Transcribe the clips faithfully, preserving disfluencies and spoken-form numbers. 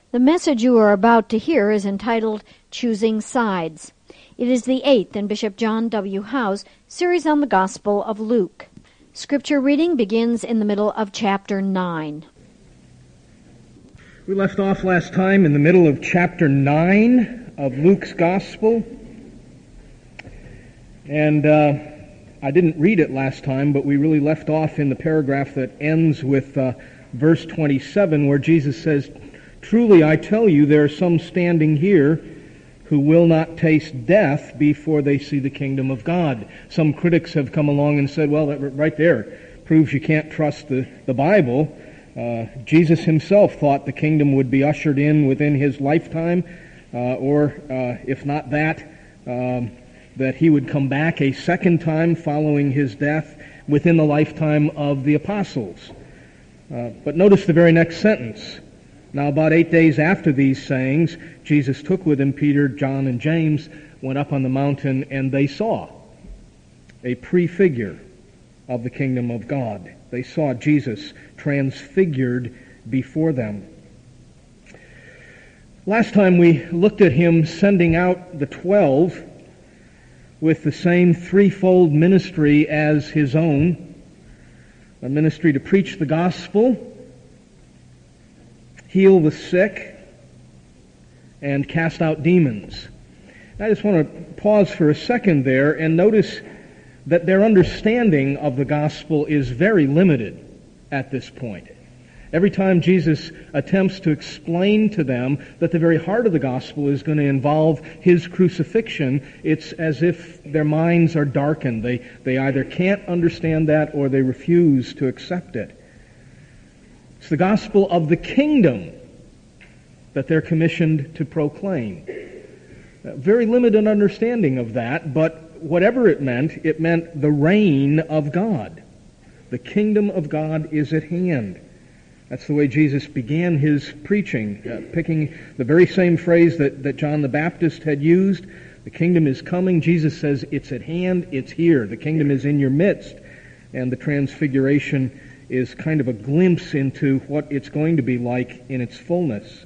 The message you are about to hear is entitled Choosing Sides. It is the eighth in Bishop John W. Howe's series on the Gospel of Luke. Scripture reading begins in the middle of chapter nine. We left off last time in the middle of chapter nine of Luke's Gospel. And uh, I didn't read it last time, but we really left off in the paragraph that ends with uh, verse twenty-seven, where Jesus says, "Truly I tell you, there are some standing here who will not taste death before they see the kingdom of God." Some critics have come along and said, well, that right there proves you can't trust the, the Bible. Uh, Jesus himself thought the kingdom would be ushered in within his lifetime, uh, or uh, if not that, um, that he would come back a second time following his death within the lifetime of the apostles. Uh, but notice the very next sentence. "Now about eight days after these sayings, Jesus took with him Peter, John, and James, went up on the mountain, and they saw a prefigure of the kingdom of God." They saw Jesus transfigured before them. Last time we looked at him sending out the twelve with the same threefold ministry as his own, a ministry to preach the gospel, heal the sick, and cast out demons. I just want to pause for a second there and notice that their understanding of the gospel is very limited at this point. Every time Jesus attempts to explain to them that the very heart of the gospel is going to involve his crucifixion, it's as if their minds are darkened. They, they either can't understand that or they refuse to accept it. It's the gospel of the kingdom that they're commissioned to proclaim. A very limited understanding of that, but whatever it meant, it meant the reign of God. The kingdom of God is at hand. That's the way Jesus began his preaching, uh, picking the very same phrase that, that John the Baptist had used. The kingdom is coming. Jesus says it's at hand, it's here. The kingdom is in your midst. And the transfiguration is kind of a glimpse into what it's going to be like in its fullness.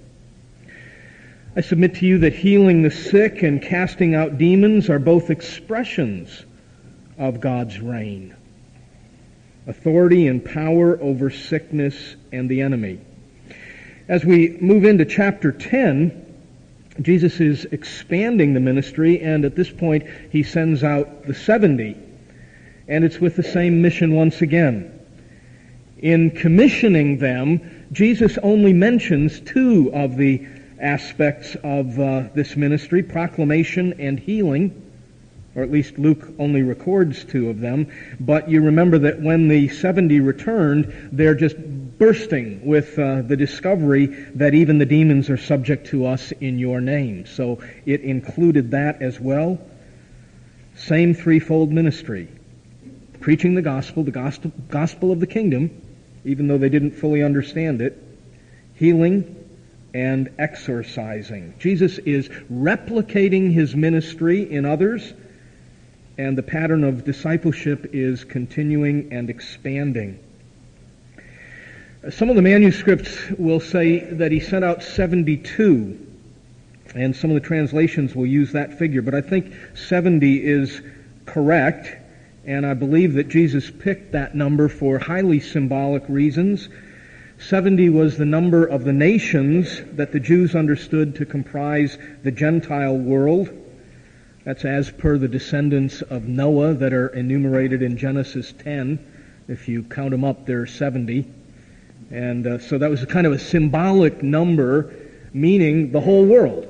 I submit to you that healing the sick and casting out demons are both expressions of God's reign. Authority and power over sickness and the enemy. As we move into chapter ten, Jesus is expanding the ministry, and at this point he sends out the seventy. And it's with the same mission once again. In commissioning them, Jesus only mentions two of the aspects of uh, this ministry, proclamation and healing, or at least Luke only records two of them. But you remember that when the seventy returned, they're just bursting with uh, the discovery that even the demons are subject to us in your name. So it included that as well. Same threefold ministry. Preaching the gospel, the gospel, gospel of the kingdom, even though they didn't fully understand it. Healing and exorcising. Jesus is replicating his ministry in others, and the pattern of discipleship is continuing and expanding. Some of the manuscripts will say that he sent out seventy-two, and some of the translations will use that figure, but I think seventy is correct, and I believe that Jesus picked that number for highly symbolic reasons. seventy was the number of the nations that the Jews understood to comprise the Gentile world. That's as per the descendants of Noah that are enumerated in Genesis ten. If you count them up, there are seventy. And uh, so that was a kind of a symbolic number, meaning the whole world.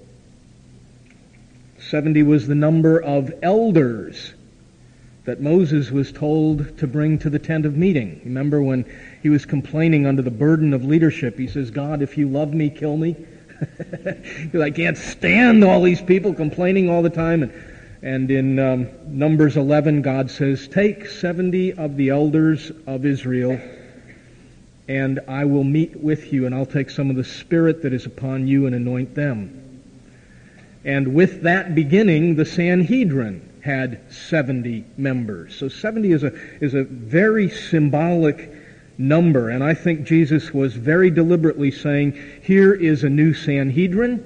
seventy was the number of elders that Moses was told to bring to the tent of meeting. Remember when he was complaining under the burden of leadership, he says, "God, if you love me, kill me." I can't stand all these people complaining all the time. And, and in um, Numbers eleven, God says, "Take seventy of the elders of Israel, and I will meet with you, and I'll take some of the Spirit that is upon you and anoint them." And with that beginning, the Sanhedrin had seventy members. So seventy is a is a very symbolic number. And I think Jesus was very deliberately saying, here is a new Sanhedrin.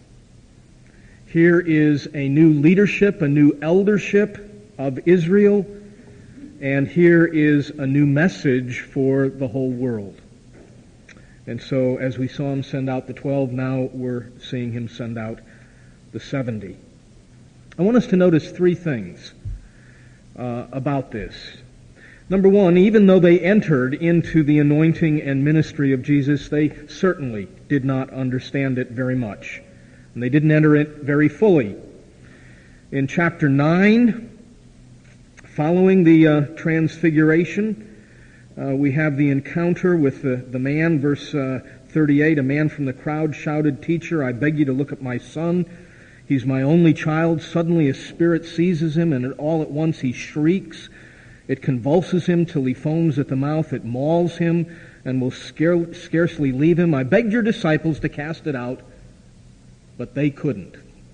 Here is a new leadership, a new eldership of Israel. And here is a new message for the whole world. And so as we saw him send out the twelve, now we're seeing him send out the seventy. I want us to notice three things uh, about this. Number one, even though they entered into the anointing and ministry of Jesus, they certainly did not understand it very much. And they didn't enter it very fully. In chapter nine, following the uh, transfiguration, uh, we have the encounter with the, the man, verse uh, thirty-eight, a man from the crowd shouted, "Teacher, I beg you to look at my son. He's my only child." Suddenly a spirit seizes him, and all at once he shrieks. It convulses him till he foams at the mouth. It mauls him and will scare, scarcely leave him. I begged your disciples to cast it out, but they couldn't.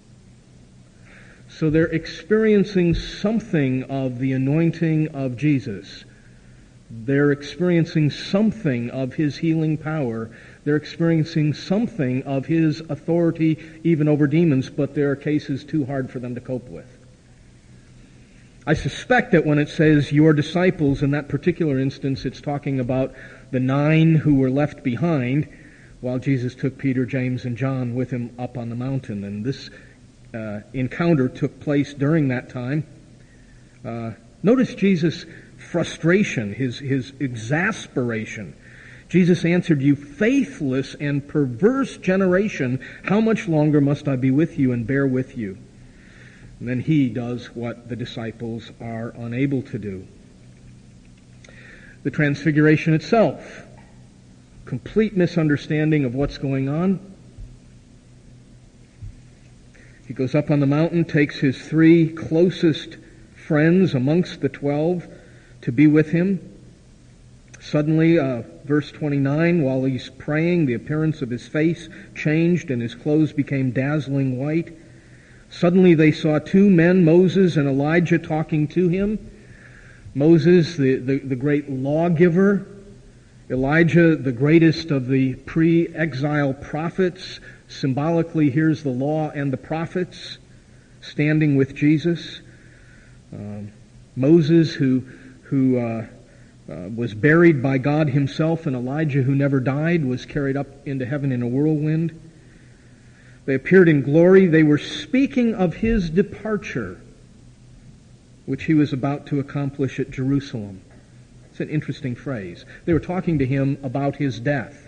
So they're experiencing something of the anointing of Jesus. They're experiencing something of his healing power. They're experiencing something of his authority even over demons, but there are cases too hard for them to cope with. I suspect that when it says your disciples, in that particular instance, it's talking about the nine who were left behind while Jesus took Peter, James, and John with him up on the mountain. And this uh, encounter took place during that time. Uh, notice Jesus' frustration, his, his exasperation. Jesus answered, "You faithless and perverse generation, how much longer must I be with you and bear with you?" And then he does what the disciples are unable to do. The transfiguration itself, complete misunderstanding of what's going on. He goes up on the mountain, takes his three closest friends amongst the twelve to be with him. Suddenly, uh, verse twenty-nine, while he's praying, the appearance of his face changed and his clothes became dazzling white. Suddenly they saw two men, Moses and Elijah, talking to him. Moses, the, the, the great lawgiver. Elijah, the greatest of the pre-exile prophets. Symbolically, here's the law and the prophets standing with Jesus. Um, Moses, who, who uh, uh, was buried by God himself, and Elijah, who never died, was carried up into heaven in a whirlwind. They appeared in glory. They were speaking of his departure, which he was about to accomplish at Jerusalem. It's an interesting phrase. They were talking to him about his death.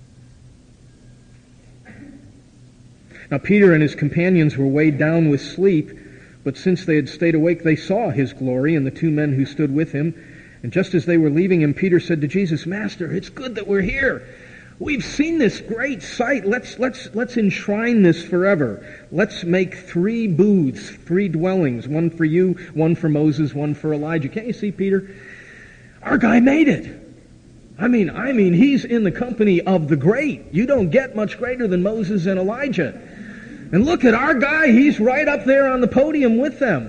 Now Peter and his companions were weighed down with sleep, but since they had stayed awake, they saw his glory and the two men who stood with him. And just as they were leaving him, Peter said to Jesus, "Master, it's good that we're here. We've seen this great sight. Let's, let's, let's enshrine this forever. Let's make three booths, three dwellings, one for you, one for Moses, one for Elijah." Can't you see, Peter? Our guy made it. I mean, I mean, he's in the company of the great. You don't get much greater than Moses and Elijah. And look at our guy. He's right up there on the podium with them.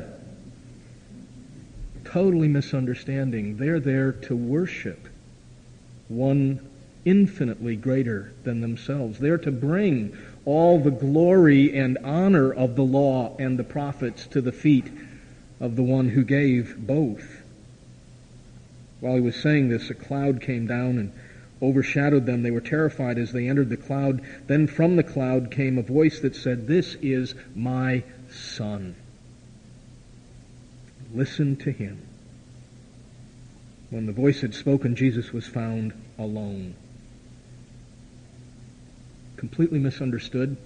Totally misunderstanding. They're there to worship one infinitely greater than themselves. They're to bring all the glory and honor of the law and the prophets to the feet of the one who gave both. While he was saying this, a cloud came down and overshadowed them. They were terrified as they entered the cloud. Then from the cloud came a voice that said, "This is my Son. Listen to him." When the voice had spoken, Jesus was found alone. Completely misunderstood.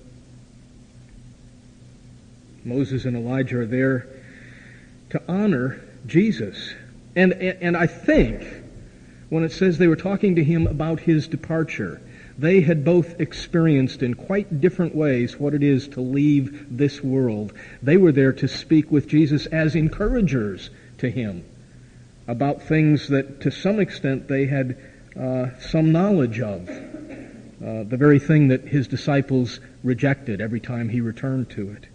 Moses and Elijah are there to honor Jesus. And, and, and I think when it says they were talking to him about his departure, they had both experienced in quite different ways what it is to leave this world. They were there to speak with Jesus as encouragers to him about things that to some extent they had uh, some knowledge of. Uh, the very thing that his disciples rejected every time he returned to it.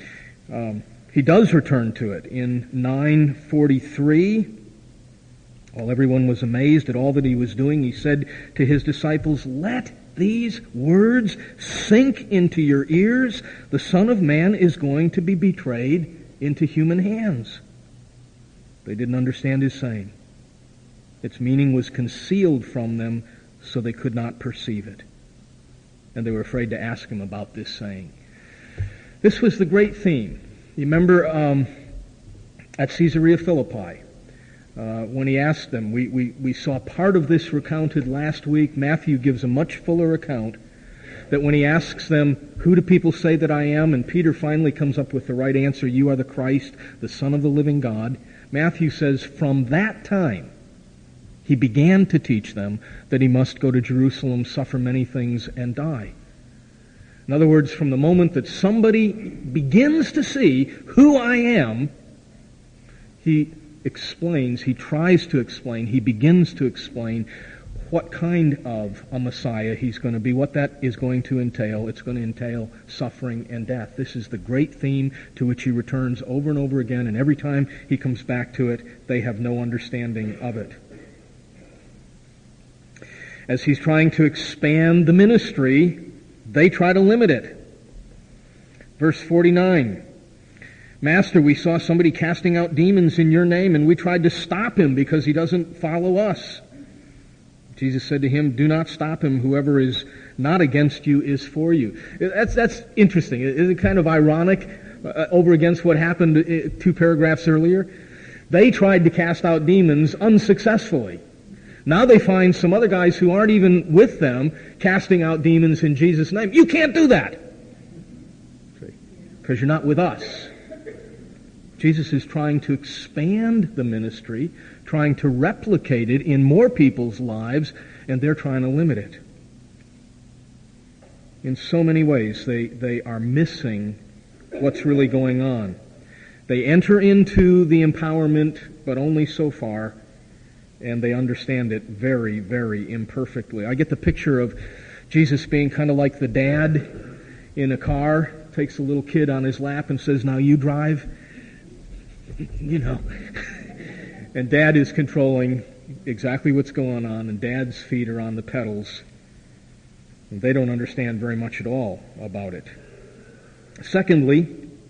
Um, he does return to it. In nine forty-three, While everyone was amazed at all that he was doing, he said to his disciples, "Let these words sink into your ears. The Son of Man is going to be betrayed into human hands." They didn't understand his saying. Its meaning was concealed from them, so they could not perceive it. And they were afraid to ask him about this saying. This was the great theme. You remember um, at Caesarea Philippi, uh, when he asked them, we, we, we saw part of this recounted last week. Matthew gives a much fuller account, that when he asks them, "Who do people say that I am?" and Peter finally comes up with the right answer, "You are the Christ, the Son of the living God." Matthew says, from that time, he began to teach them that he must go to Jerusalem, suffer many things, and die. In other words, from the moment that somebody begins to see who I am, he explains, he tries to explain, he begins to explain what kind of a Messiah he's going to be, what that is going to entail. It's going to entail suffering and death. This is the great theme to which he returns over and over again, and every time he comes back to it, they have no understanding of it. As he's trying to expand the ministry, they try to limit it. Verse forty-nine, "Master, we saw somebody casting out demons in your name, and we tried to stop him because he doesn't follow us." Jesus said to him, "Do not stop him. Whoever is not against you is for you." That's that's interesting. Isn't it kind of ironic uh, over against what happened uh, two paragraphs earlier? They tried to cast out demons unsuccessfully. Now they find some other guys who aren't even with them casting out demons in Jesus' name. You can't do that, because you're not with us. Jesus is trying to expand the ministry, trying to replicate it in more people's lives, and they're trying to limit it. In so many ways, they, they are missing what's really going on. They enter into the empowerment, but only so far, and they understand it very, very imperfectly. I get the picture of Jesus being kind of like the dad in a car, takes a little kid on his lap and says, "Now you drive." You know. And Dad is controlling exactly what's going on, and Dad's feet are on the pedals. And they don't understand very much at all about it. Secondly,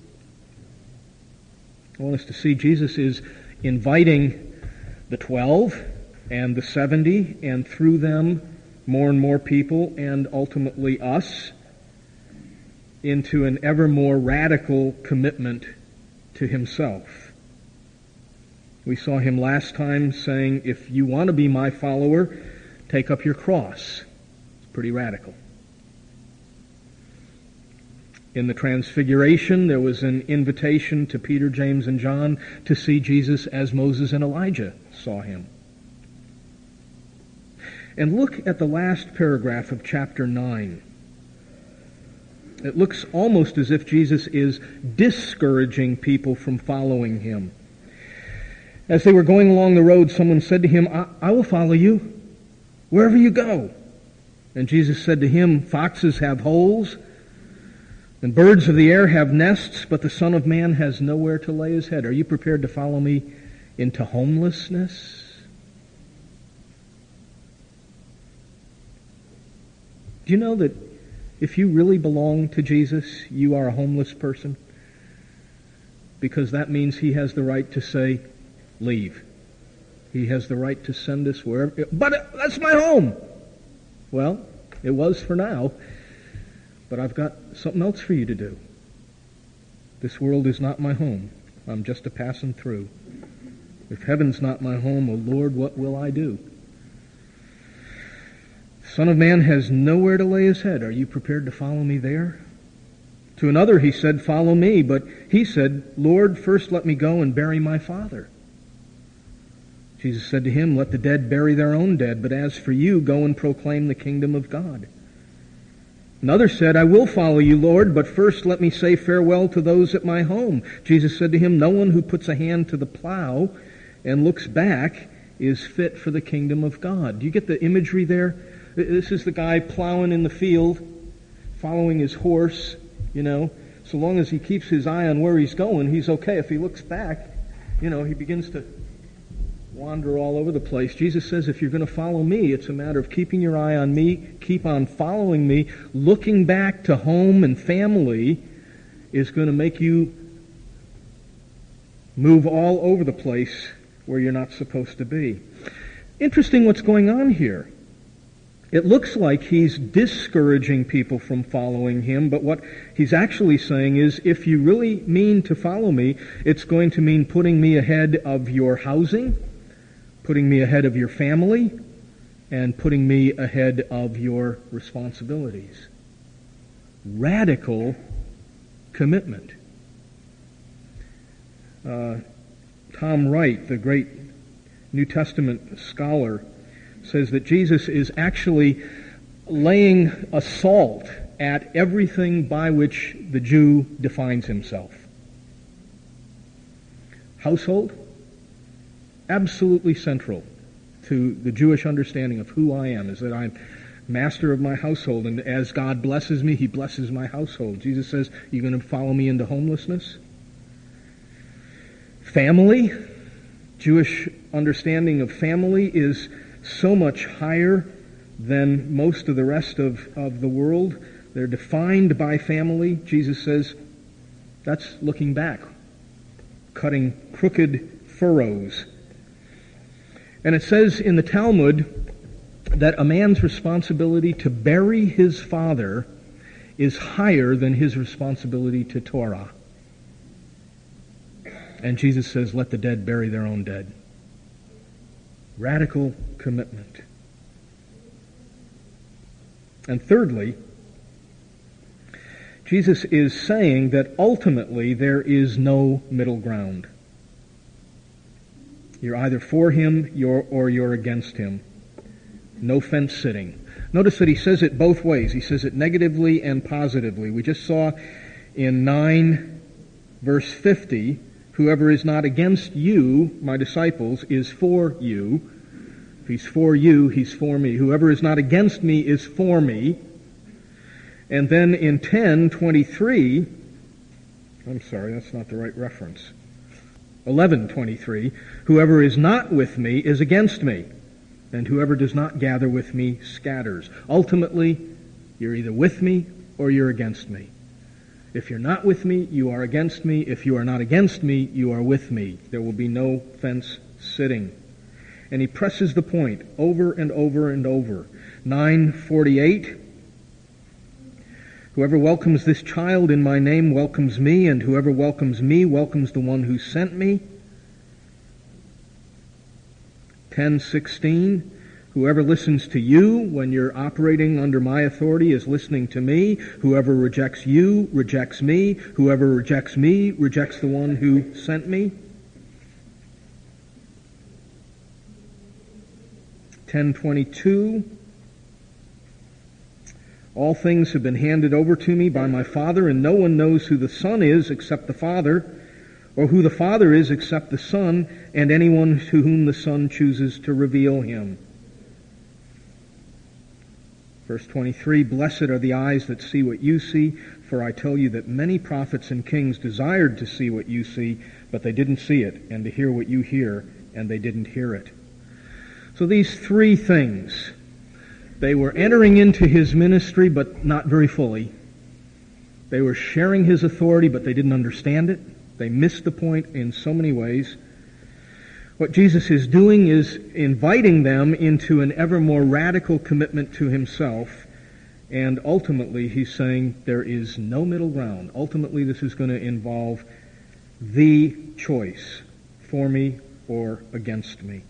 I want us to see Jesus is inviting the twelve and the seventy, and through them more and more people, and ultimately us, into an ever more radical commitment to himself. We saw him last time saying, "If you want to be my follower, take up your cross." It's pretty radical. In the Transfiguration, there was an invitation to Peter, James, and John to see Jesus as Moses and Elijah saw him. And look at the last paragraph of chapter nine. It looks almost as if Jesus is discouraging people from following him. As they were going along the road, someone said to him, I, I will follow you wherever you go. And Jesus said to him, "Foxes have holes, and birds of the air have nests, but the Son of Man has nowhere to lay his head. Are you prepared to follow me into homelessness?" Do you know that if you really belong to Jesus, you are a homeless person? Because that means he has the right to say, "Leave." He has the right to send us wherever. But that's my home. Well, it was for now. But I've got something else for you to do. This world is not my home. I'm just a passing through. If heaven's not my home, O Lord, what will I do? The Son of Man has nowhere to lay his head. Are you prepared to follow me there? To another he said, "Follow me." But he said, "Lord, first let me go and bury my father." Jesus said to him, "Let the dead bury their own dead, but as for you, go and proclaim the kingdom of God." Another said, "I will follow you, Lord, but first let me say farewell to those at my home." Jesus said to him, "No one who puts a hand to the plow and looks back is fit for the kingdom of God." Do you get the imagery there? This is the guy plowing in the field, following his horse, you know. So long as he keeps his eye on where he's going, he's okay. If he looks back, you know, he begins to wander all over the place. Jesus says if you're going to follow me, it's a matter of keeping your eye on me, keep on following me. Looking back to home and family is going to make you move all over the place where you're not supposed to be. Interesting what's going on here. It looks like he's discouraging people from following him, but what he's actually saying is, if you really mean to follow me, it's going to mean putting me ahead of your housing, putting me ahead of your family, and putting me ahead of your responsibilities. Radical commitment. Uh, Tom Wright, the great New Testament scholar, says that Jesus is actually laying assault at everything by which the Jew defines himself. Household, absolutely central to the Jewish understanding of who I am, is that I'm master of my household, and as God blesses me, he blesses my household. Jesus says, you're going to follow me into homelessness? Family, Jewish understanding of family is so much higher than most of the rest of, of the world. They're defined by family. Jesus says that's looking back, cutting crooked furrows. And it says in the Talmud that a man's responsibility to bury his father is higher than his responsibility to Torah. And Jesus says, let the dead bury their own dead. Radical commitment. And thirdly, Jesus is saying that ultimately there is no middle ground. You're either for him you're, or you're against him. No fence sitting. Notice that he says it both ways. He says it negatively and positively. We just saw in nine verse fifty, whoever is not against you, my disciples, is for you. If he's for you, he's for me. Whoever is not against me is for me. And then in ten twenty-three, I'm sorry, that's not the right reference. eleven twenty-three, whoever is not with me is against me, and whoever does not gather with me scatters. Ultimately, you're either with me or you're against me. If you're not with me, you are against me. If you are not against me, you are with me. There will be no fence sitting. And he presses the point over and over and over. nine forty-eight, whoever welcomes this child in my name welcomes me, and whoever welcomes me welcomes the one who sent me. ten sixteen, whoever listens to you when you're operating under my authority is listening to me. Whoever rejects you rejects me. Whoever rejects me rejects the one who sent me. ten twenty-two, all things have been handed over to me by my Father, and no one knows who the Son is except the Father, or who the Father is except the Son, and anyone to whom the Son chooses to reveal him. Verse twenty-three, blessed are the eyes that see what you see, for I tell you that many prophets and kings desired to see what you see, but they didn't see it, and to hear what you hear, and they didn't hear it. So these three things, they were entering into his ministry, but not very fully. They were sharing his authority, but they didn't understand it. They missed the point in so many ways. What Jesus is doing is inviting them into an ever more radical commitment to himself, and ultimately he's saying there is no middle ground. Ultimately this is going to involve the choice, for me or against me.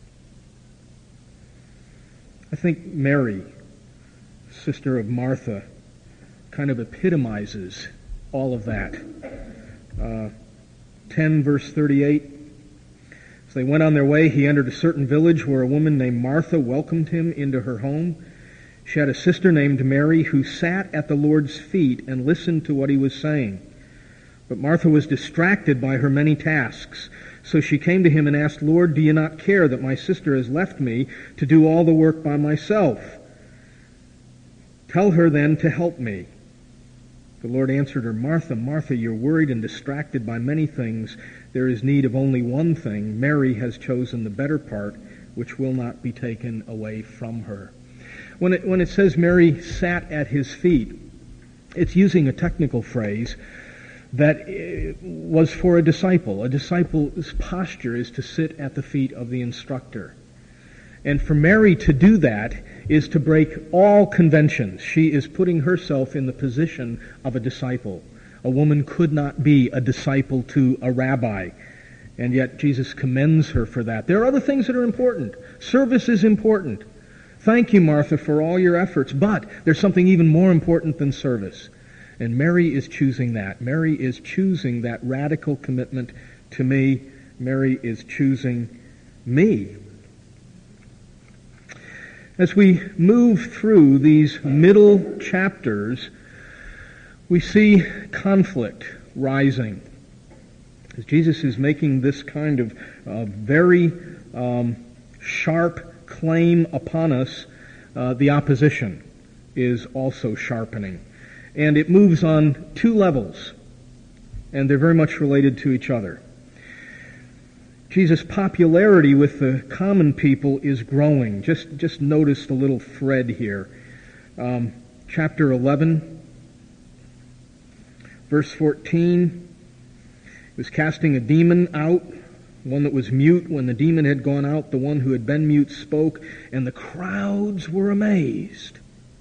I think Mary, sister of Martha, kind of epitomizes all of that. Uh, ten verse thirty-eight, as they went on their way, he entered a certain village where a woman named Martha welcomed him into her home. She had a sister named Mary who sat at the Lord's feet and listened to what he was saying. But Martha was distracted by her many tasks. So she came to him and asked, Lord, do you not care that my sister has left me to do all the work by myself? Tell her then to help me. The Lord answered her, Martha, Martha, you're worried and distracted by many things. There is need of only one thing. Mary has chosen the better part, which will not be taken away from her. When it, when it says Mary sat at his feet, it's using a technical phrase that was for a disciple. A disciple's posture is to sit at the feet of the instructor. And for Mary to do that is to break all conventions. She is putting herself in the position of a disciple. A woman could not be a disciple to a rabbi. And yet Jesus commends her for that. There are other things that are important. Service is important. Thank you, Martha, for all your efforts. But there's something even more important than service. And Mary is choosing that. Mary is choosing that radical commitment to me. Mary is choosing me. As we move through these middle chapters, we see conflict rising. As Jesus is making this kind of uh, very um, sharp claim upon us, uh, the opposition is also sharpening. And it moves on two levels, and they're very much related to each other. Jesus' popularity with the common people is growing. Just, just notice the little thread here. Um, chapter eleven, verse fourteen. He was casting a demon out, one that was mute. When the demon had gone out, the one who had been mute spoke, and the crowds were amazed.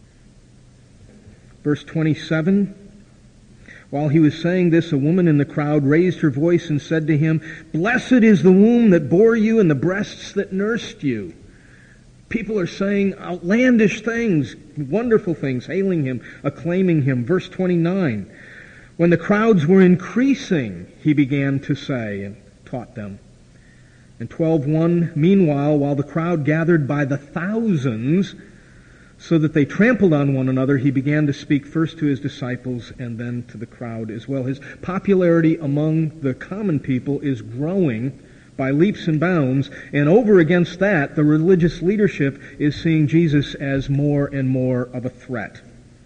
Verse twenty-seven. While he was saying this, a woman in the crowd raised her voice and said to him, Blessed is the womb that bore you and the breasts that nursed you. People are saying outlandish things, wonderful things, hailing him, acclaiming him. Verse twenty-nine. When the crowds were increasing, he began to say and taught them. And twelve one, meanwhile, while the crowd gathered by the thousands, so that they trampled on one another, he began to speak first to his disciples and then to the crowd as well. His popularity among the common people is growing by leaps and bounds, and over against that, the religious leadership is seeing Jesus as more and more of a threat.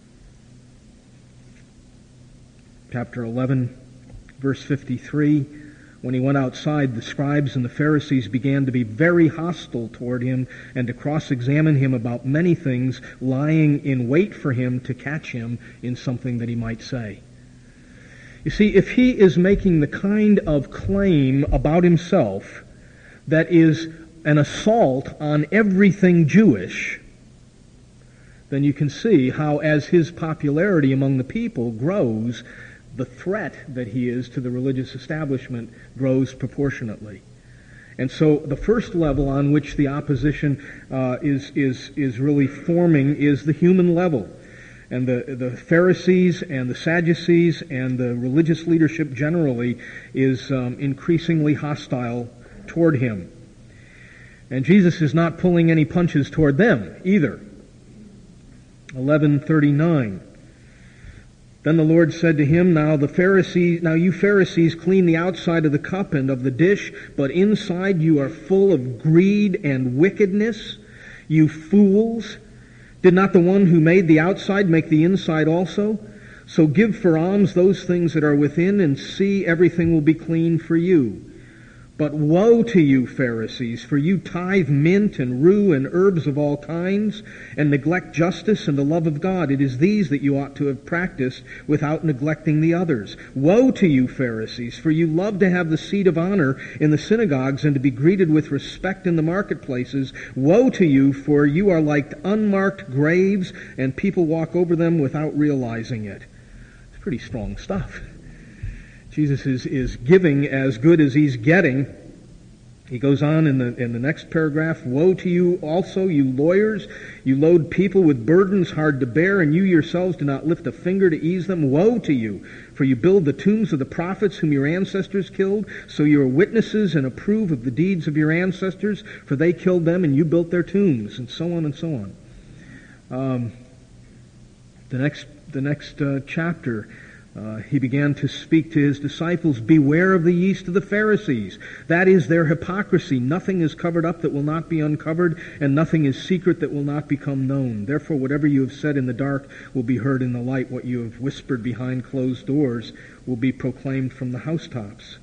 Chapter eleven, verse fifty-three. When he went outside, the scribes and the Pharisees began to be very hostile toward him and to cross-examine him about many things, lying in wait for him to catch him in something that he might say. You see, if he is making the kind of claim about himself that is an assault on everything Jewish, then you can see how, as his popularity among the people grows, the threat that he is to the religious establishment grows proportionately. And so the first level on which the opposition uh, is is is really forming is the human level. And the, the Pharisees and the Sadducees and the religious leadership generally is um, increasingly hostile toward him. And Jesus is not pulling any punches toward them either. eleven thirty-nine. Then the Lord said to him, Now the Pharisees, now you Pharisees clean the outside of the cup and of the dish, but inside you are full of greed and wickedness. You fools! Did not the one who made the outside make the inside also? So give for alms those things that are within, and see, everything will be clean for you. But woe to you, Pharisees, for you tithe mint and rue and herbs of all kinds, and neglect justice and the love of God. It is these that you ought to have practiced without neglecting the others. Woe to you, Pharisees, for you love to have the seat of honor in the synagogues and to be greeted with respect in the marketplaces. Woe to you, for you are like unmarked graves, and people walk over them without realizing it. It's pretty strong stuff. Jesus is, is giving as good as he's getting. He goes on in the in the next paragraph, Woe to you also, you lawyers! You load people with burdens hard to bear, and you yourselves do not lift a finger to ease them. Woe to you! For you build the tombs of the prophets whom your ancestors killed, so you are witnesses and approve of the deeds of your ancestors, for they killed them and you built their tombs, and so on and so on. Um, the next the next uh, chapter. Uh, he began to speak to his disciples, beware of the yeast of the Pharisees. That is their hypocrisy. Nothing is covered up that will not be uncovered, and nothing is secret that will not become known. Therefore, whatever you have said in the dark will be heard in the light. What you have whispered behind closed doors will be proclaimed from the housetops.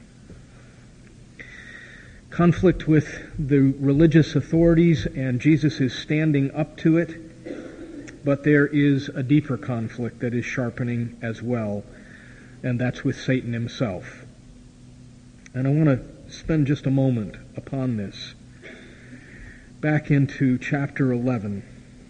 Conflict with the religious authorities, and Jesus is standing up to it. But there is a deeper conflict that is sharpening as well, and that's with Satan himself. And I want to spend just a moment upon this. Back into chapter eleven.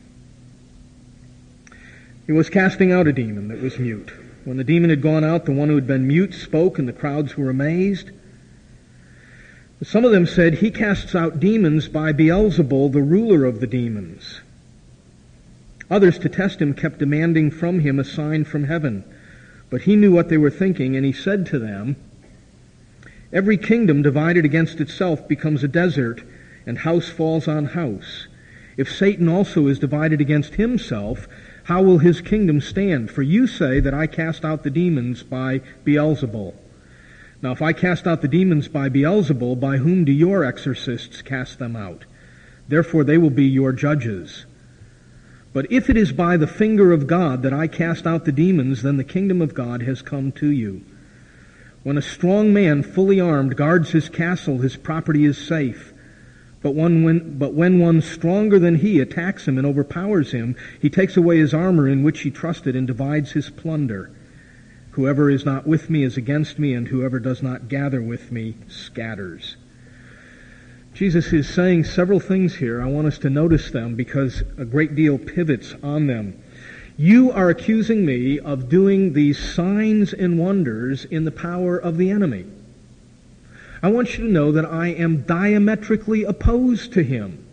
He was casting out a demon that was mute. When the demon had gone out, the one who had been mute spoke, and the crowds were amazed. Some of them said, he casts out demons by Beelzebul, the ruler of the demons. Others, to test him, kept demanding from him a sign from heaven. But he knew what they were thinking, and he said to them, every kingdom divided against itself becomes a desert, and house falls on house. If Satan also is divided against himself, how will his kingdom stand? For you say that I cast out the demons by Beelzebul. Now if I cast out the demons by Beelzebul, by whom do your exorcists cast them out? Therefore they will be your judges. But if it is by the finger of God that I cast out the demons, then the kingdom of God has come to you. When a strong man, fully armed, guards his castle, his property is safe. But when, when, but when one stronger than he attacks him and overpowers him, he takes away his armor in which he trusted and divides his plunder. Whoever is not with me is against me, and whoever does not gather with me scatters. Jesus is saying several things here. I want us to notice them because a great deal pivots on them. You are accusing me of doing these signs and wonders in the power of the enemy. I want you to know that I am diametrically opposed to him.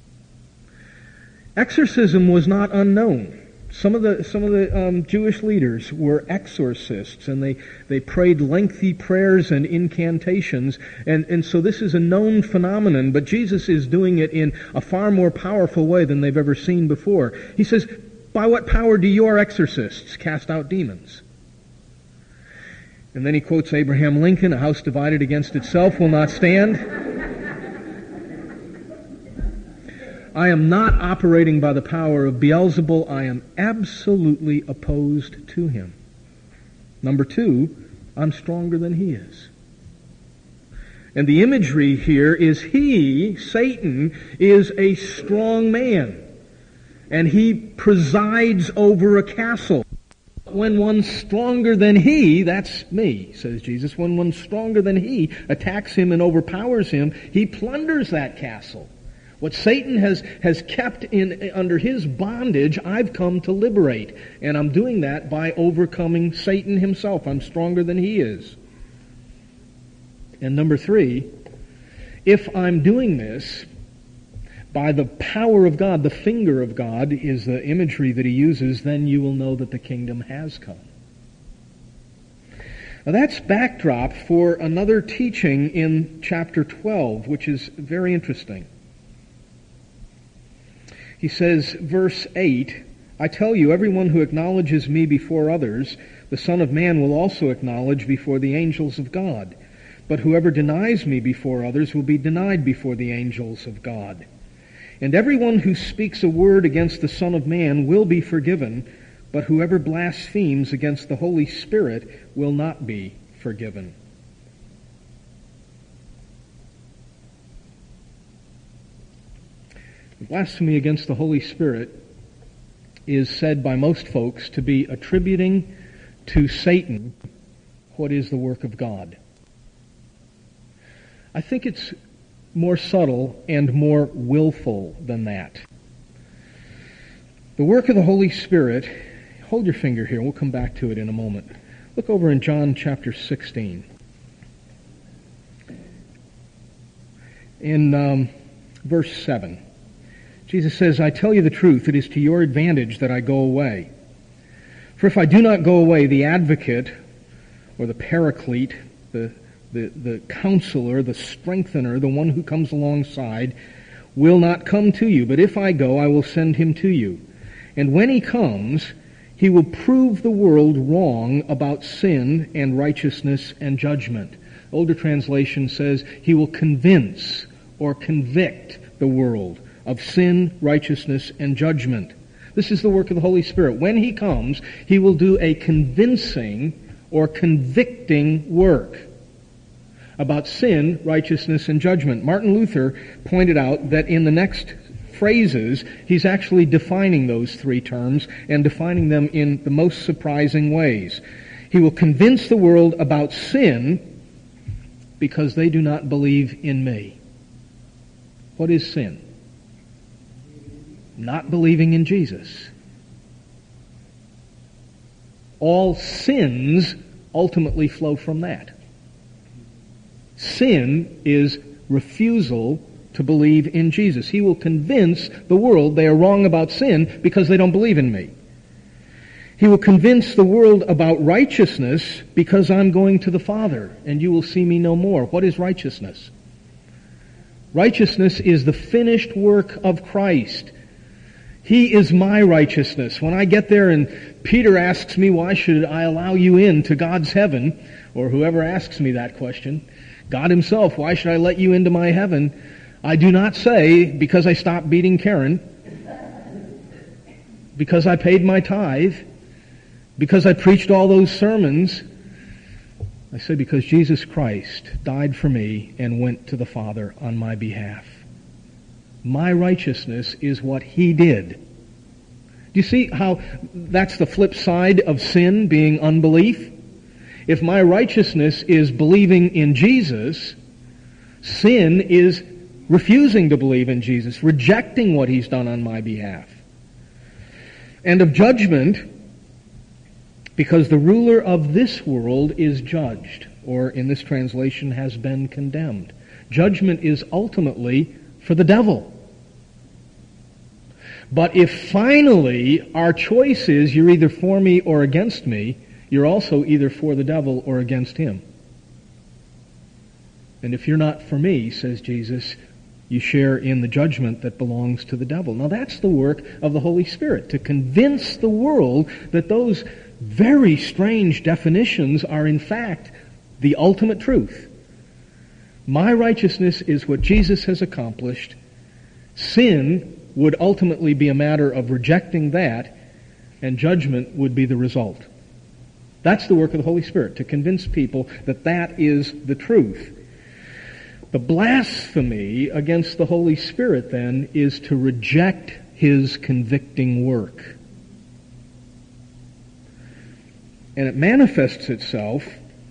Exorcism was not unknown. Some of the some of the um, Jewish leaders were exorcists, and they, they prayed lengthy prayers and incantations, and, and so this is a known phenomenon, but Jesus is doing it in a far more powerful way than they've ever seen before. He says, by what power do your exorcists cast out demons? And then he quotes Abraham Lincoln, a house divided against itself will not stand. I am not operating by the power of Beelzebul. I am absolutely opposed to him. Number two, I'm stronger than he is. And the imagery here is he, Satan, is a strong man. And he presides over a castle. When one's stronger than he, that's me, says Jesus, when one's stronger than he attacks him and overpowers him, he plunders that castle. What Satan has, has kept in under his bondage, I've come to liberate. And I'm doing that by overcoming Satan himself. I'm stronger than he is. And number three, if I'm doing this by the power of God, the finger of God is the imagery that he uses, then you will know that the kingdom has come. Now that's backdrop for another teaching in chapter twelve, which is very interesting. He says, verse eight, I tell you, everyone who acknowledges me before others, the Son of Man will also acknowledge before the angels of God. But whoever denies me before others will be denied before the angels of God. And everyone who speaks a word against the Son of Man will be forgiven, but whoever blasphemes against the Holy Spirit will not be forgiven. Blasphemy against the Holy Spirit is said by most folks to be attributing to Satan what is the work of God. I think it's more subtle and more willful than that. The work of the Holy Spirit, hold your finger here, we'll come back to it in a moment. Look over in John chapter sixteen. In um, verse seven. Jesus says, I tell you the truth, it is to your advantage that I go away. For if I do not go away, the advocate, or the paraclete, the, the, the counselor, the strengthener, the one who comes alongside, will not come to you. But if I go, I will send him to you. And when he comes, He will prove the world wrong about sin and righteousness and judgment. Older translation says he will convince or convict the world of sin, righteousness, and judgment. This is the work of the Holy Spirit. When he comes, he will do a convincing or convicting work about sin, righteousness, and judgment. Martin Luther pointed out that in the next phrases, he's actually defining those three terms and defining them in the most surprising ways. He will convince the world about sin because they do not believe in me. What is sin? Not believing in Jesus. All sins ultimately flow from that. Sin is refusal to believe in Jesus. He will convince the world they are wrong about sin because they don't believe in me. He will convince the world about righteousness because I'm going to the Father and you will see me no more. What is righteousness? Righteousness is the finished work of Christ. He is my righteousness. When I get there and Peter asks me, why should I allow you in to God's heaven? Or whoever asks me that question, God himself, why should I let you into my heaven? I do not say, because I stopped beating Karen, because I paid my tithe, because I preached all those sermons. I say because Jesus Christ died for me and went to the Father on my behalf. My righteousness is what he did. Do you see how that's the flip side of sin being unbelief? If my righteousness is believing in Jesus, sin is refusing to believe in Jesus, rejecting what he's done on my behalf. And of judgment, because the ruler of this world is judged, or in this translation has been condemned. Judgment is ultimately for the devil. But if finally our choice is you're either for me or against me, you're also either for the devil or against him. And if you're not for me, says Jesus, you share in the judgment that belongs to the devil. Now that's the work of the Holy Spirit, to convince the world that those very strange definitions are in fact the ultimate truth. My righteousness is what Jesus has accomplished. Sin would ultimately be a matter of rejecting that, and judgment would be the result. That's the work of the Holy Spirit, to convince people that that is the truth. The blasphemy against the Holy Spirit, then, is to reject his convicting work. And it manifests itself,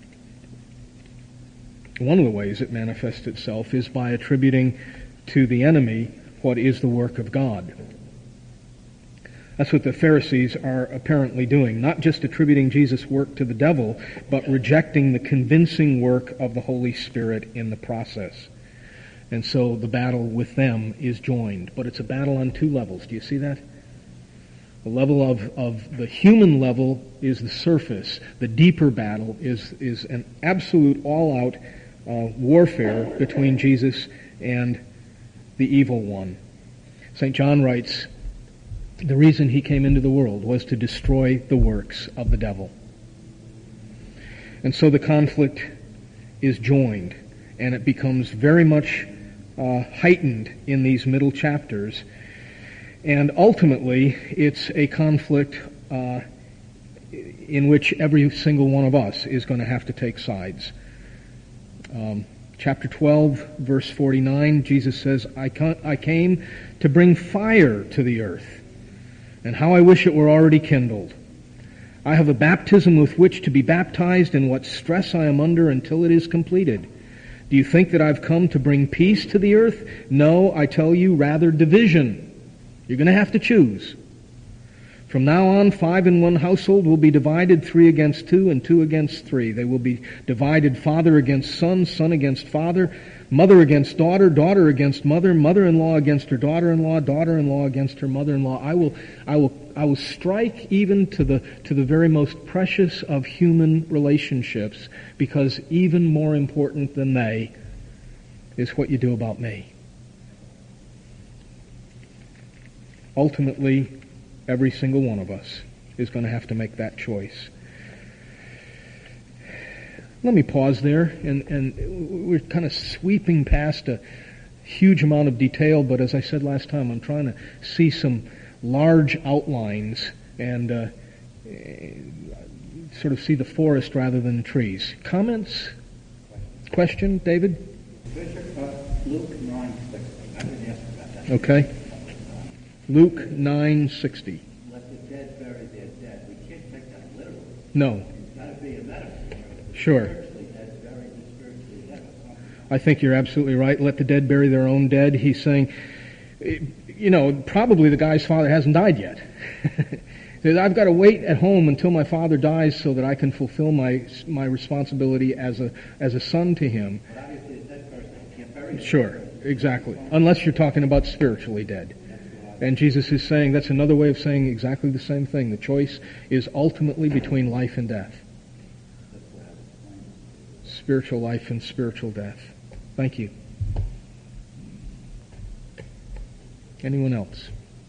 one of the ways it manifests itself is by attributing to the enemy what is the work of God. That's what the Pharisees are apparently doing, not just attributing Jesus' work to the devil, but rejecting the convincing work of the Holy Spirit in the process. And so the battle with them is joined. But it's a battle on two levels. Do you see that? The level of, of the human level is the surface. The deeper battle is, is an absolute all-out uh, warfare between Jesus and the evil one. Saint John writes, the reason he came into the world was to destroy the works of the devil. And so the conflict is joined, and it becomes very much uh, heightened in these middle chapters. And ultimately, it's a conflict uh, in which every single one of us is going to have to take sides. Um, chapter twelve, verse forty-nine, Jesus says, I, ca- I came to bring fire to the earth, and how I wish it were already kindled. I have a baptism with which to be baptized, and what stress I am under until it is completed. Do you think that I've come to bring peace to the earth? No, I tell you, rather division. You're going to have to choose. From now on, five in one household will be divided, three against two, and two against three. They will be divided, father against son, son against father, mother against daughter, daughter against mother, mother-in-law against her daughter-in-law, daughter-in-law against her mother-in-law. I will, I will, I will strike even to the to the very most precious of human relationships, because even more important than they is what you do about me. Ultimately, every single one of us is going to have to make that choice. Let me pause there, and, and we're kind of sweeping past a huge amount of detail, but as I said last time, I'm trying to see some large outlines and uh, sort of see the forest rather than the trees. Comments? Question, David? Bishop, uh, Luke nine sixty. I didn't ask about that. Okay. Luke nine sixty. Let the dead bury their dead. We can't take that literally. No. It's got to be a metaphor. Sure. Spiritually dead, bury the spiritually dead. I think you're absolutely right. Let the dead bury their own dead. He's saying, you know, probably the guy's father hasn't died yet. I've got to wait at home until my father dies so that I can fulfill my my responsibility as a as a son to him. But obviously a dead person can't bury him. Sure, exactly. Unless you're talking about spiritually dead. And Jesus is saying that's another way of saying exactly the same thing. The choice is ultimately between life and death. Spiritual life and spiritual death. Thank you. Anyone else?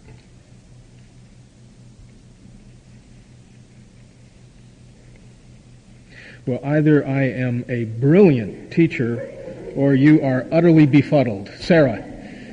Well, either I am a brilliant teacher or you are utterly befuddled. Sarah.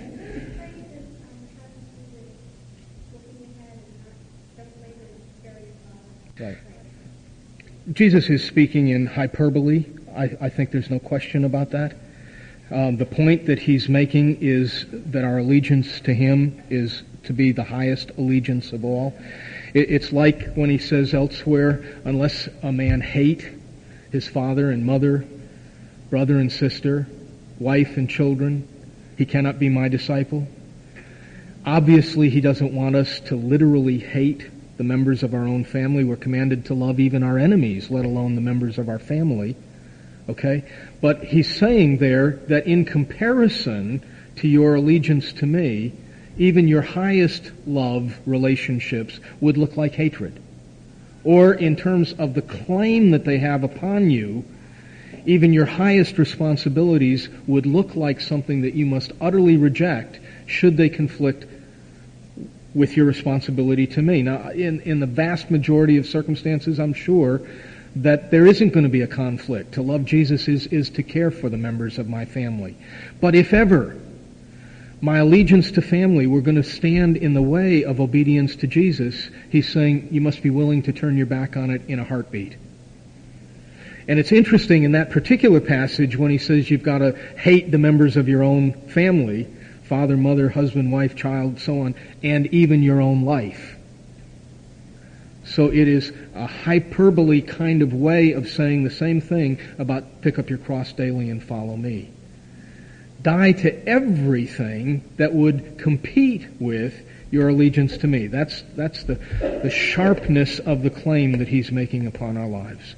Right. Jesus is speaking in hyperbole. I, I think there's no question about that. Um, the point that he's making is that our allegiance to him is to be the highest allegiance of all. It, it's like when he says elsewhere, unless a man hate his father and mother, brother and sister, wife and children, he cannot be my disciple. Obviously, he doesn't want us to literally hate the members of our own family. We're commanded to love even our enemies, let alone the members of our family. Okay? But he's saying there that in comparison to your allegiance to me, even your highest love relationships would look like hatred. Or in terms of the claim that they have upon you, even your highest responsibilities would look like something that you must utterly reject should they conflict with your responsibility to me. Now, in, in the vast majority of circumstances, I'm sure that there isn't going to be a conflict. To love Jesus is, is to care for the members of my family. But if ever my allegiance to family were going to stand in the way of obedience to Jesus, he's saying you must be willing to turn your back on it in a heartbeat. And it's interesting in that particular passage when he says you've got to hate the members of your own family, father, mother, husband, wife, child, so on, and even your own life. So it is a hyperbole kind of way of saying the same thing about pick up your cross daily and follow me. Die to everything that would compete with your allegiance to me. That's that's the, the sharpness of the claim that he's making upon our lives.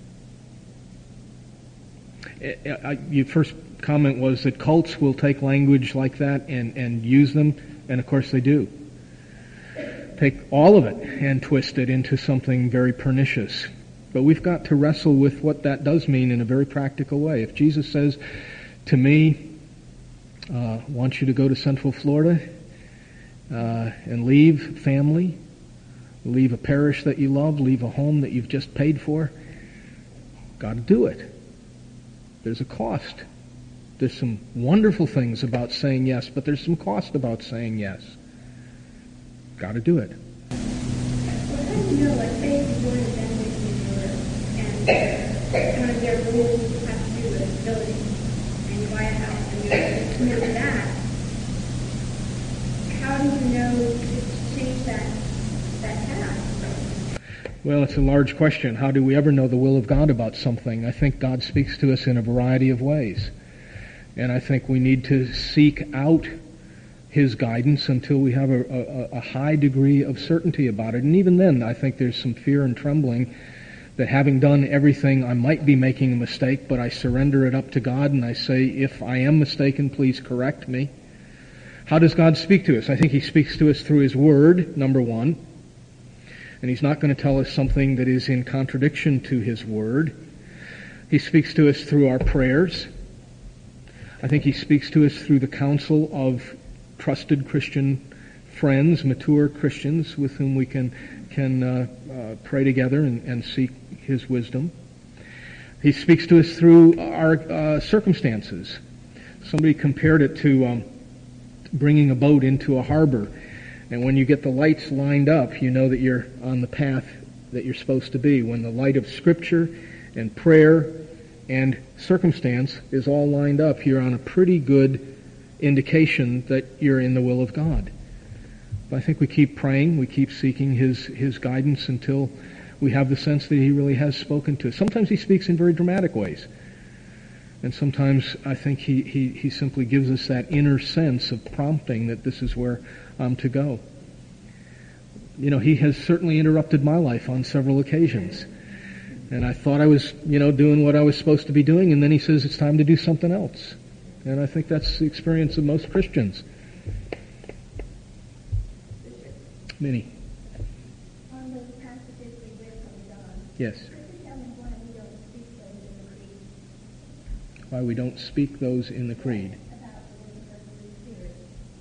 Your first comment was that cults will take language like that and, and use them, and of course they do. Take all of it and twist it into something very pernicious. But we've got to wrestle with what that does mean in a very practical way. If Jesus says to me, uh, want you to go to Central Florida uh, and leave family, leave a parish that you love, leave a home that you've just paid for, got to do it. There's a cost. There's some wonderful things about saying yes, but there's some cost about saying yes. Got to do it. Well, how do you know, like, say you join a benefit and one of their rules has to do with building, and you buy a house and you're committed to that, how do you know to change that, that path? Well, it's a large question. How do we ever know the will of God about something? I think God speaks to us in a variety of ways. And I think we need to seek out his guidance until we have a, a, a high degree of certainty about it. And even then, I think there's some fear and trembling that having done everything, I might be making a mistake, but I surrender it up to God and I say, if I am mistaken, please correct me. How does God speak to us? I think he speaks to us through his word, number one. And he's not going to tell us something that is in contradiction to his word. He speaks to us through our prayers. I think he speaks to us through the counsel of trusted Christian friends, mature Christians with whom we can can uh, uh, pray together and, and seek His wisdom. He speaks to us through our uh, circumstances. Somebody compared it to um, bringing a boat into a harbor, and when you get the lights lined up, you know that you're on the path that you're supposed to be. When the light of Scripture and prayer and circumstance is all lined up, you're on a pretty good indication that you're in the will of God. But I think we keep praying, we keep seeking His His guidance until we have the sense that He really has spoken to us. Sometimes He speaks in very dramatic ways. And sometimes I think he, he, he simply gives us that inner sense of prompting that this is where I'm to go. You know, He has certainly interrupted my life on several occasions. And I thought I was, you know, doing what I was supposed to be doing, and then He says it's time to do something else. And I think that's the experience of most Christians. Minnie. On those passages we read from John, Yes. could you tell me why we don't speak those in the creed? Why we don't speak those in the creed. About the work of the Holy Spirit.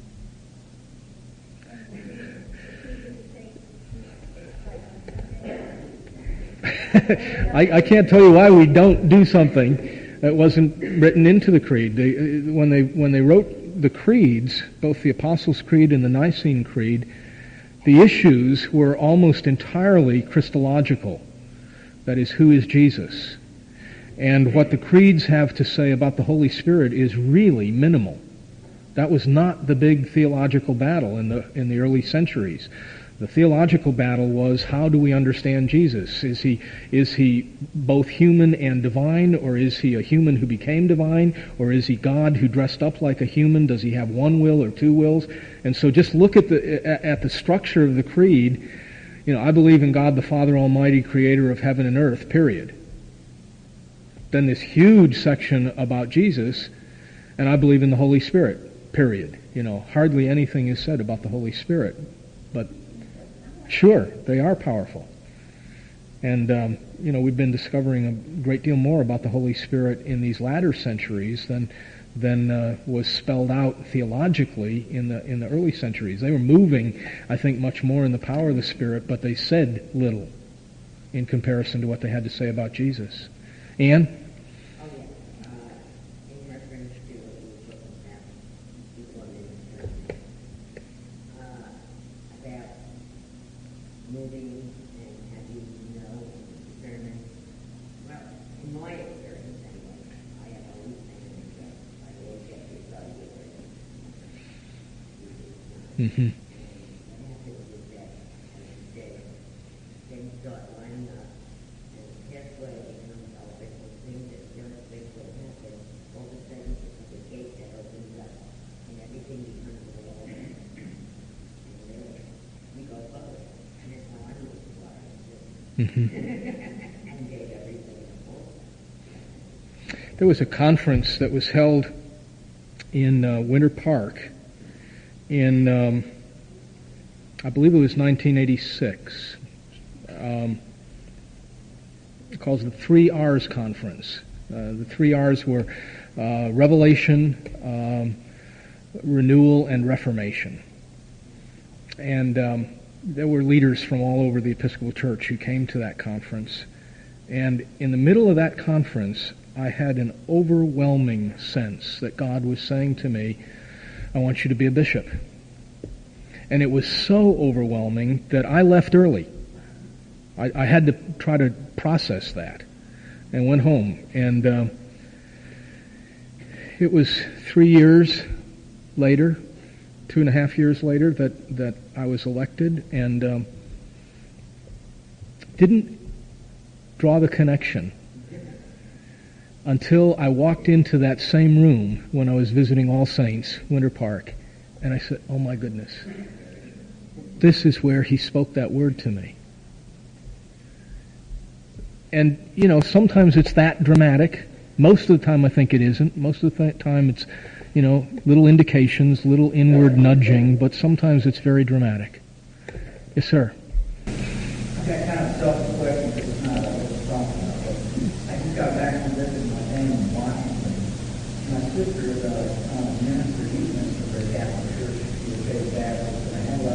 I, I can't tell you why we don't do something that wasn't written into the creed. They, when they when they wrote the creeds, both the Apostles' Creed and the Nicene Creed, the issues were almost entirely Christological. That is, who is Jesus? And what the creeds have to say about the Holy Spirit is really minimal. That was not the big theological battle in the in the early centuries. The theological battle was, how do we understand Jesus? Is he is he both human and divine, or is he a human who became divine, or is he God who dressed up like a human? Does he have one will or two wills? And so just look at the at the structure of the creed. You know, I believe in God the Father Almighty, creator of heaven and earth, period. Then this huge section about Jesus, and I believe in the Holy Spirit, period. You know, hardly anything is said about the Holy Spirit. But sure, they are powerful. And, um, you know, we've been discovering a great deal more about the Holy Spirit in these latter centuries than than uh, was spelled out theologically in the in the early centuries. They were moving, I think, much more in the power of the Spirit, but they said little in comparison to what they had to say about Jesus. Ann? Oh, yeah. Uh, in reference to what you were talking about before this, uh, about moving and having to know and determine. Well, in my experience anyway, I have always been in that. I always get this idea that Mm-hmm. and what happens is that, as you said, things start lining up, and halfway comes all different things that don't think will happen. All of a sudden, it's a gate that opens up, and everything becomes real. And really, we go forward, and that's how I move forward. Mm-hmm. And gave everything forward. There was a conference that was held in uh, Winter Park in, um, I believe it was nineteen eighty-six. Um, it calls the Three R's Conference. Uh, the three R's were uh, Revelation, um, Renewal, and Reformation. And um, there were leaders from all over the Episcopal Church who came to that conference. And in the middle of that conference, I had an overwhelming sense that God was saying to me, I want you to be a bishop. And it was so overwhelming that I left early. I, I had to try to process that and went home. And um, it was three years later, two and a half years later, that, that I was elected, and um, didn't draw the connection until I walked into that same room when I was visiting All Saints, Winter Park, and I said, oh my goodness, this is where he spoke that word to me. And, you know, sometimes it's that dramatic. Most of the time I think it isn't. Most of the th- time it's, you know, little indications, little inward nudging, but sometimes it's very dramatic. Yes, sir. I've got kind of a selfish question, but it's not what we're talking about. But I just got back from visiting my family in Washington. My sister is a um, minister, youth minister for a Catholic church. She was very Baptist, and I had a lot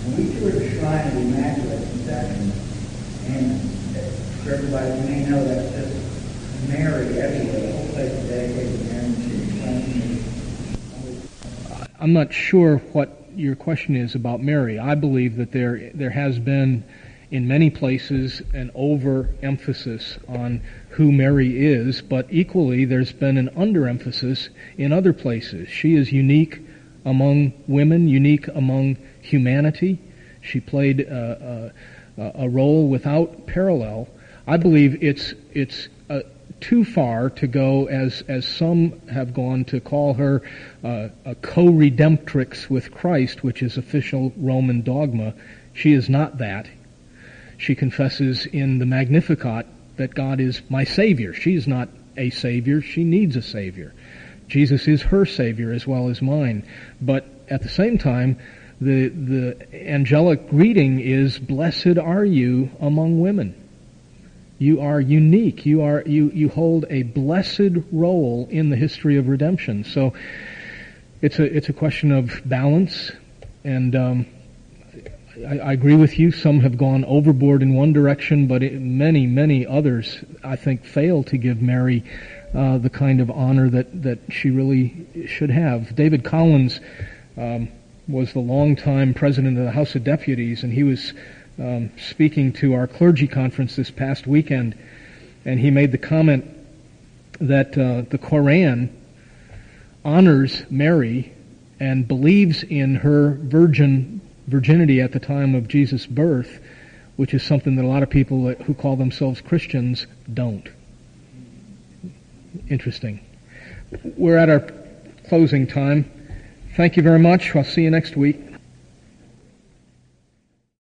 we tour the Shrine of the Immaculate Conception, and for everybody who may know, that's just Mary everywhere. The whole place is dedicated to Mary, and she explained to me. I'm not sure what your question is about Mary. I believe that there there has been, in many places, an overemphasis on who Mary is, but equally there's been an underemphasis in other places. She is unique among women, unique among humanity. She played a, a, a role without parallel. I believe it's it's uh, too far to go, as as some have gone, to call her uh, a co-redemptrix with Christ, which is official Roman dogma. She is not that. She confesses in the Magnificat that God is my Savior. She is not a Savior. She needs a Savior. Jesus is her Savior as well as mine. But at the same time, the the angelic greeting is, "Blessed are you among women." You are unique. You are you you hold a blessed role in the history of redemption. So it's a it's a question of balance, and um, I, I agree with you. Some have gone overboard in one direction, but it, many many others, I think, fail to give Mary uh, the kind of honor that that she really should have. David Collins um, was the longtime president of the House of Deputies, and he was Um, speaking to our clergy conference this past weekend, and he made the comment that uh, the Koran honors Mary and believes in her virgin virginity at the time of Jesus' birth, which is something that a lot of people that, who call themselves Christians don't. Interesting. We're at our closing time. Thank you very much. I'll see you next week.